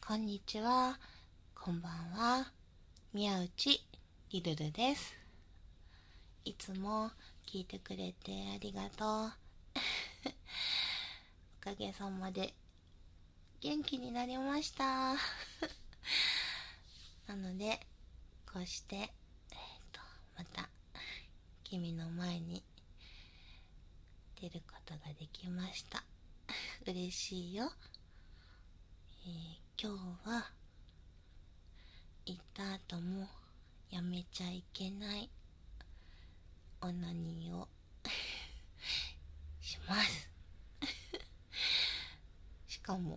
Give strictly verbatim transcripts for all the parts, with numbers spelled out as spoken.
こんにちは、こんばんは、宮内りるるです。いつも聞いてくれてありがとう。おかげさまで元気になりました。なので、こうして、えーと、また君の前に出ることができました。嬉しいよ。えー、今日は行った後もやめちゃいけないオナニーをしますしかも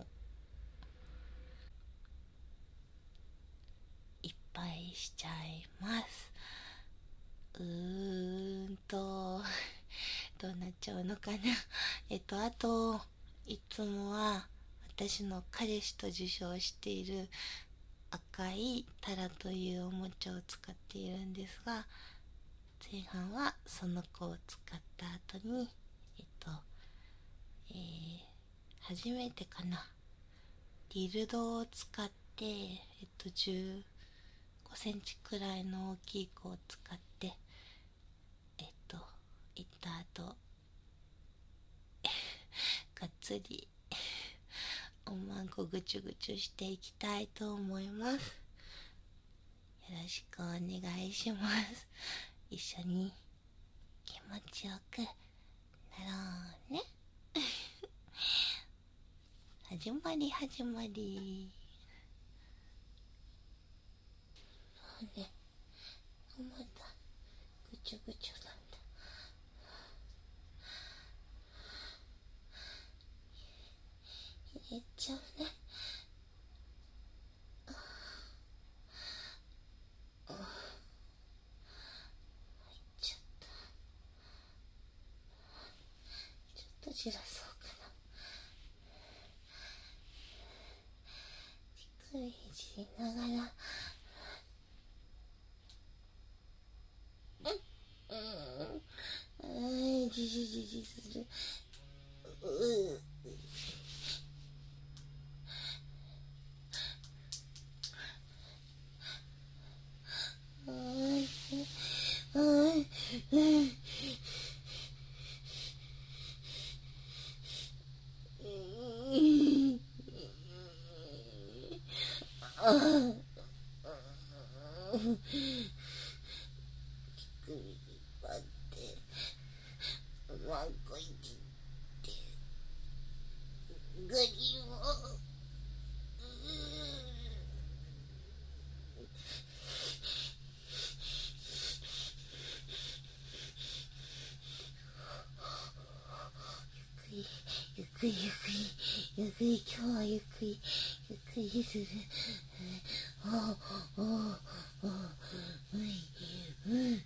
いっぱいしちゃいます。うーんとどうなっちゃうのかな。えっとあといつもは私の彼氏と受賞している赤いタラというおもちゃを使っているんですが、前半はその子を使った後にえっと、えー、初めてかな、ディルドを使ってえっとじゅうごセンチくらいの大きい子を使ってえっと行った後がっつりおまんこぐちゅぐちゅしていきたいと思います。よろしくお願いします。一緒に気持ちよくなろうね。始まり始まり。そうね、またぐちゅぐちゅなんだ。入れちゃうね。ちょっとじらそうかな。じっくりいじりながら、うん、うん、じじじじする。うーん、うん、うん。ワンコいじってグリをゆっくりゆっくりゆっくり、今日はゆっくりゆっくりする。おおおおういうんうん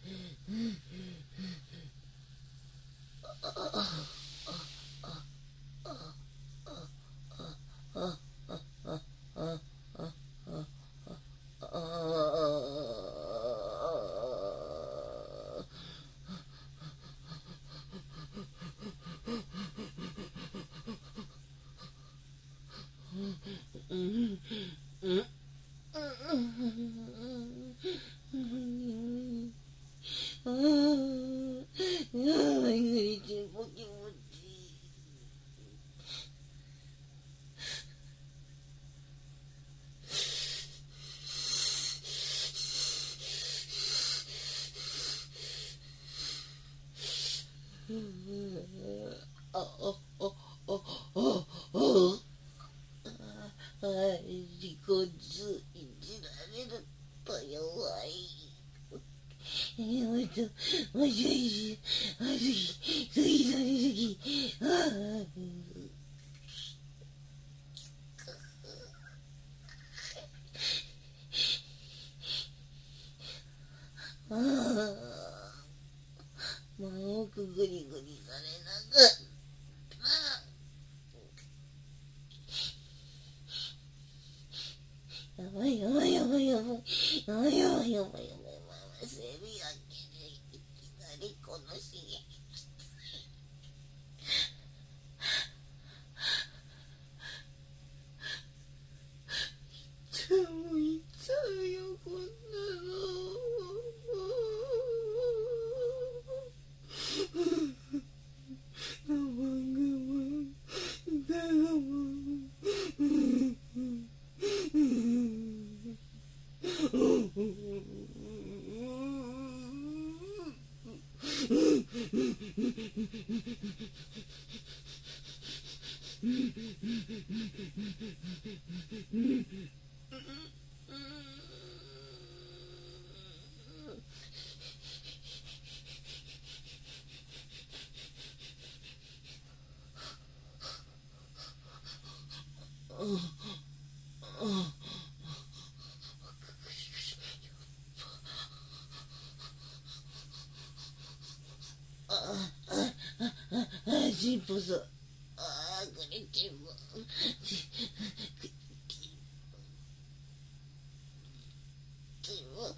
自己図いじられると弱い。えもっともうちょいあすぎすぎされすぎ。ああもうくぐりぐりされなかった。やばいやばいやばいやばいやばいやばいやばいやばいやばい。せりあけでいきなりこの刺激チンポさん、ああ、これチンポ、チンポ、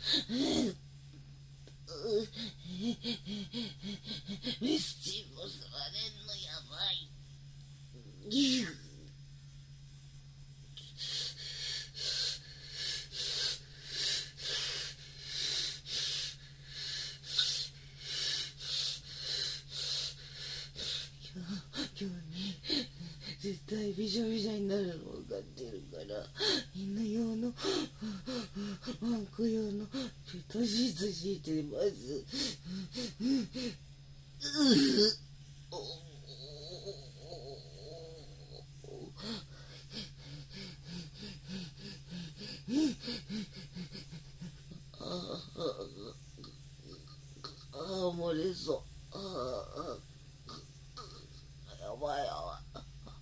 メスチンポ吸われんのやばい。今日ね、絶対びしょびしょになるの分かってるから、犬用のワンコ用のペットシーツ敷いてます。ああ、漏れそう。ああ、やばいやばい。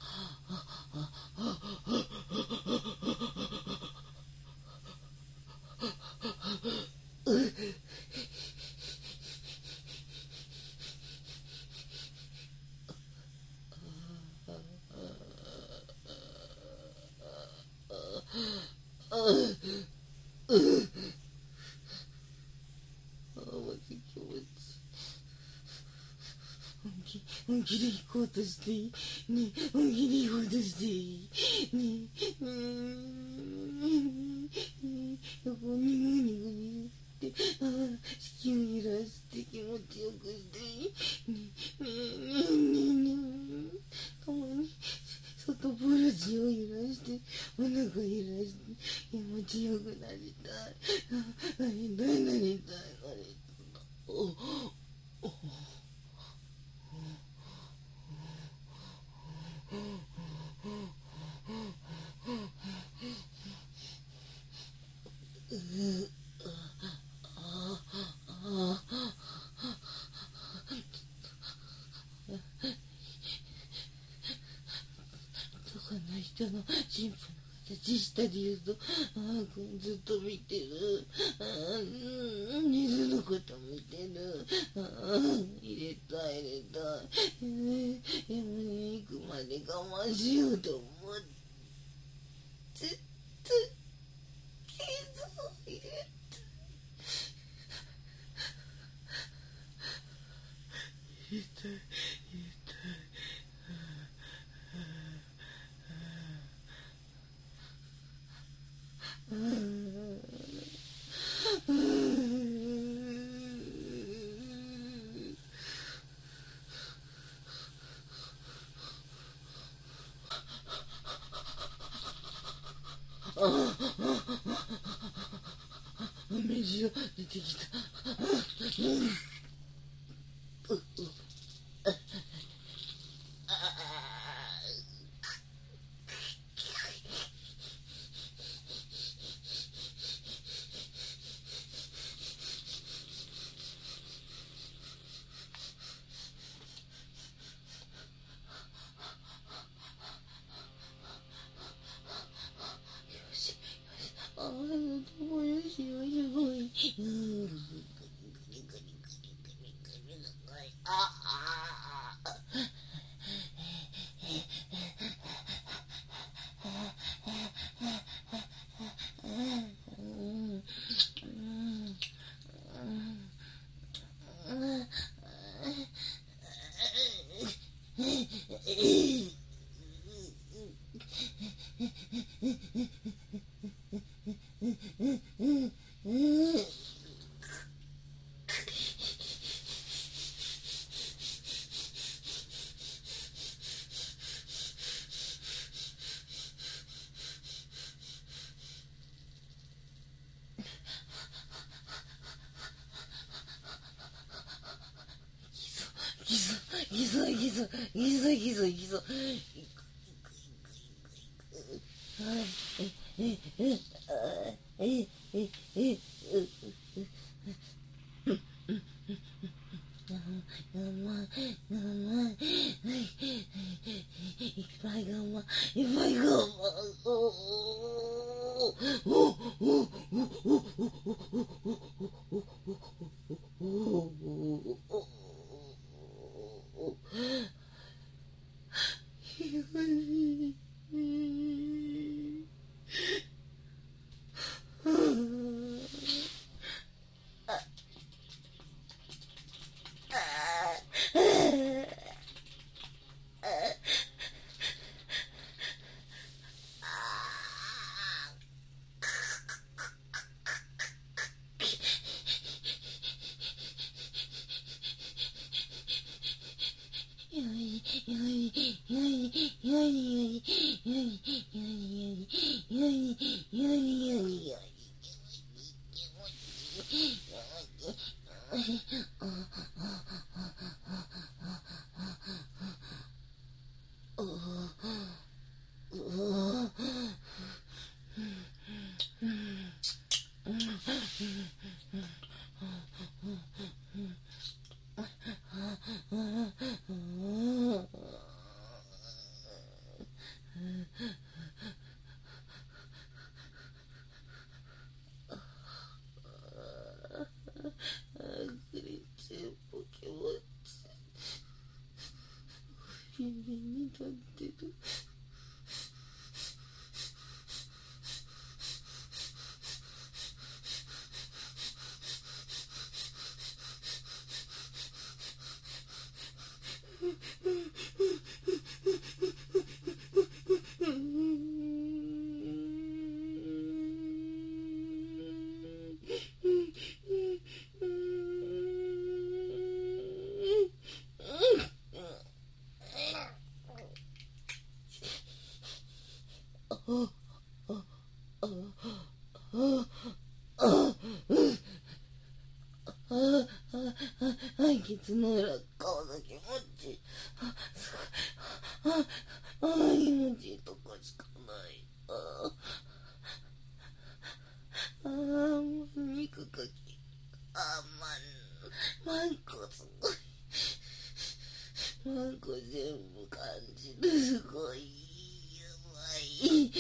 本気で行こうとしていいね、本気で行こうとしていいね、うーん、横にぐにぐにって、ああ、子宮揺らして気持ちよくしていいね、ねえねえねえねえ、たまに外ブルジを揺らして、お腹揺らして気持ちよくなりたい、なりたいなりたいなりたい、おおこの人の神父の形下で言うと、ああ、ずっと見てる。ああ、水のこと見てる。ああ、入れたい入れたい。えー、でもね、行くまで我慢しようと思って。ずっと、けど、入れたい。入れたい、入れたい。水が出てきた。ああ、どうもよしよしごい。うん。ああ。ギゾギゾギゾギゾギゾギゾ。 きつの裏顔の気持ちいい。あ、すごい。あ、あ、気持ちいいとこしかない。ああ、もう肉かき。あ、まん、まんこすごい。まんこ全部感じる。すごい。やばい。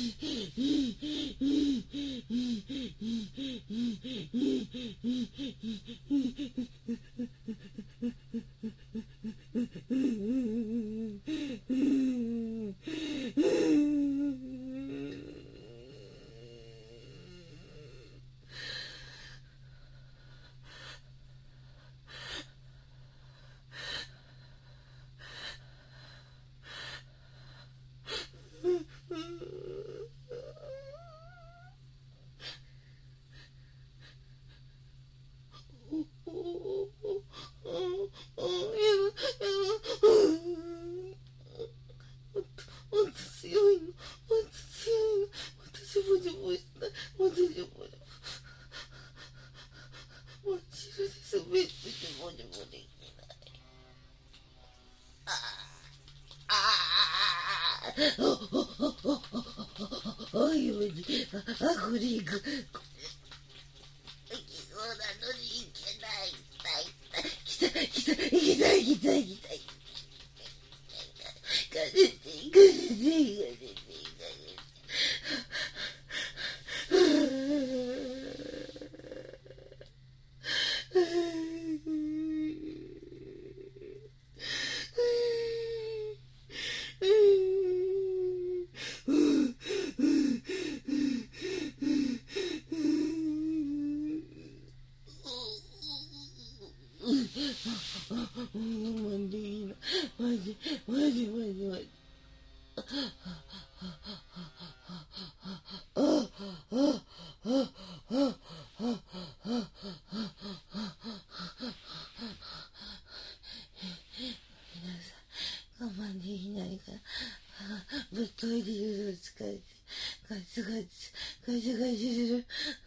ぶっといでいるの使えてガツガツガツガツする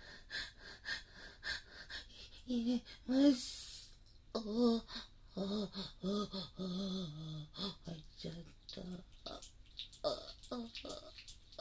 入れますああああああ入っちゃったああああ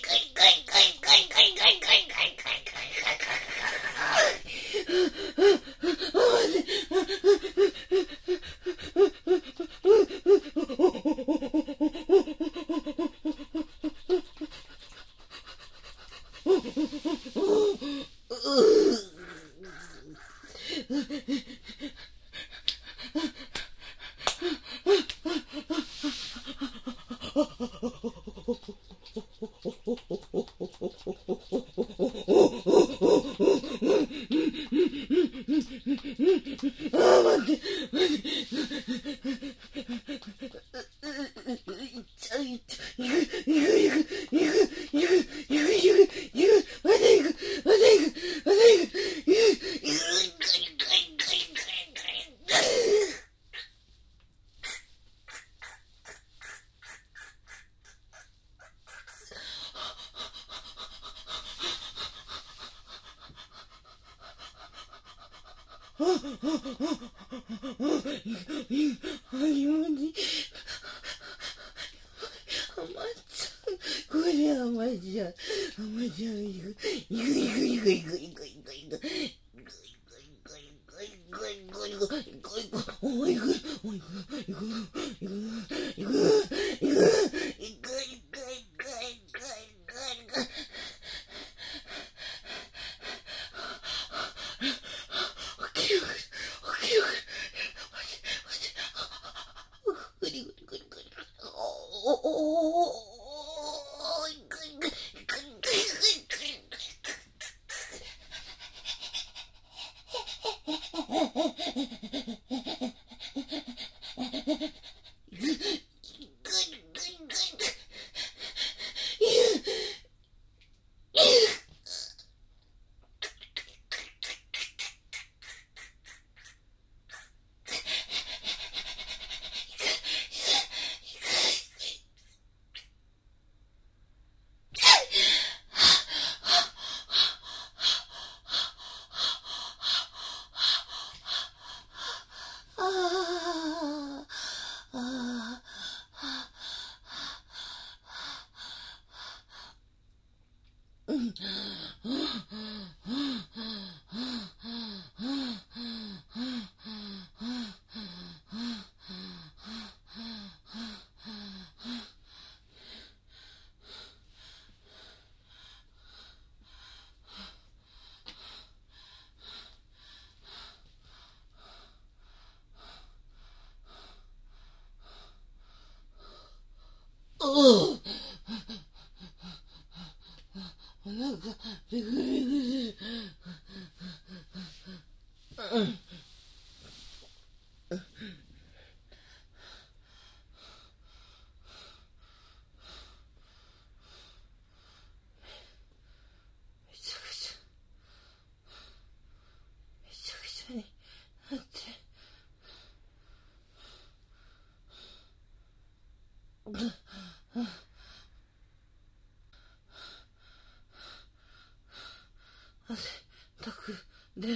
で、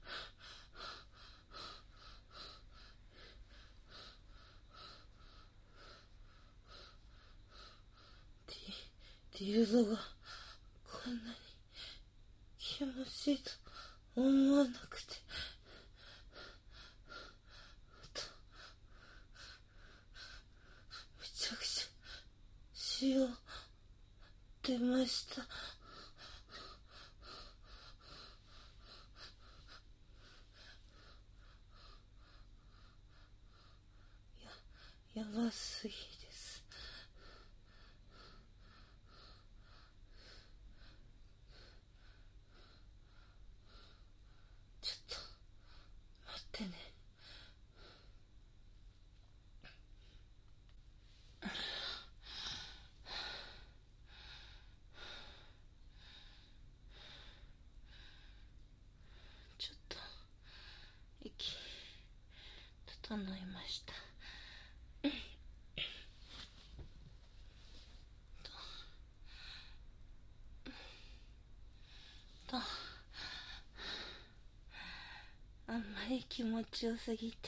ディルドがこんなに気持ちいいと思わなくて、めちゃくちゃ塩出ました。 すぎです。ちょっと待ってね。ちょっと息整いました。とあんまり気持ちよすぎて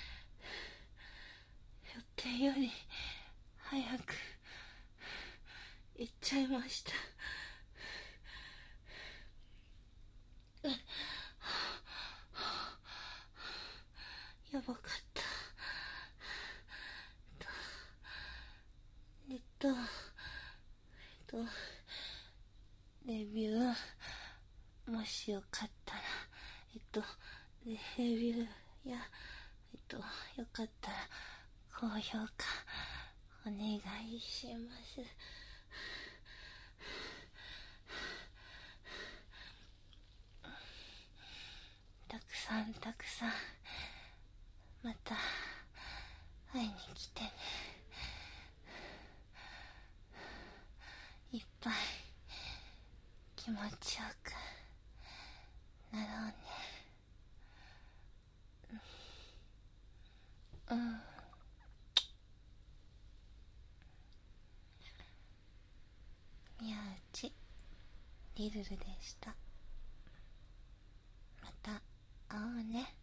予定より早く行っちゃいました。やばかった。えっとえっとレビューもしよかったらえっとレビューやえっとよかったら高評価お願いします。たくさんたくさんまた会いに来てね。いっぱい気持ちよくなろうね。うん。宮内リルルでした。また会おうね。